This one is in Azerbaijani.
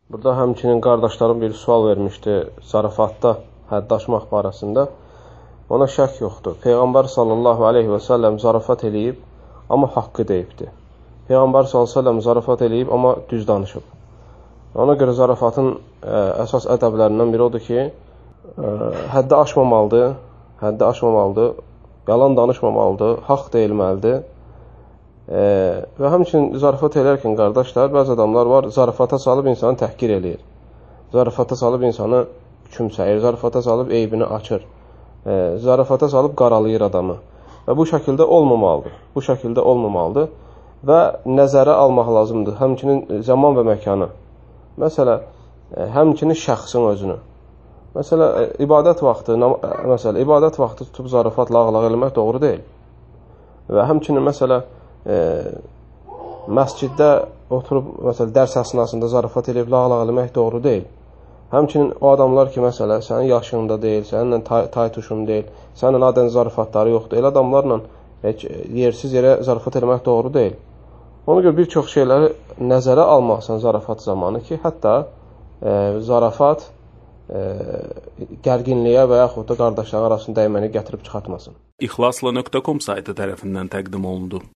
Burada həmçinin qardaşlarım bir sual vermişdi zarafatda həddi aşmaq barəsində. Ona şək yoxdur. Peyğəmbər sallallahu aleyhi və səlləm zarafat eləyib, amma haqqı deyibdir. Peyğəmbər sallallahu aleyhi və səlləm zarafat eləyib, amma düz danışıb. Ona görə zarafatın əsas ədəblərindən biri odur ki, həddi aşmamalıdır, yalan danışmamalıdır, haqq deyilməlidir. Və həmçinin zarafat edərkən qardaşlar, bəzi adamlar var, zarafata salıb insanı təhqir eləyir. Zarafata salıb insanı kümsəyir, zarafata salıb eybini açır. Zarafata salıb qaralayır adamı. Və bu şəkildə olmamalıdır. Və nəzərə almaq lazımdır. Həmçinin zaman və məkanı. Məsələn, həmçinin şəxsin özünü. Məsələn, ibadət vaxtı tutub zarafatla ağlaq eləmək doğru deyil. Və həmçinin məsələn, məsciddə oturub dərs əsnasında zarafat eləyib ağlaq eləmək doğru deyil. Həmçinin o adamlar ki, məsələn, sənin yaşında deyil, səninlə taytuşun deyil, sənin adən zarafatları yoxdur. Elə adamlarla yersiz yerə zarafat eləmək doğru deyil. Ona görə bir çox şeyləri nəzərə almaqsan zarafat zamanı ki, hətta zarafat gərginliyə və yaxud da qardaşların arasında dəyməni gətirib çıxartmasın. İxlasla.com saytı tərəfindən təqdim olundu.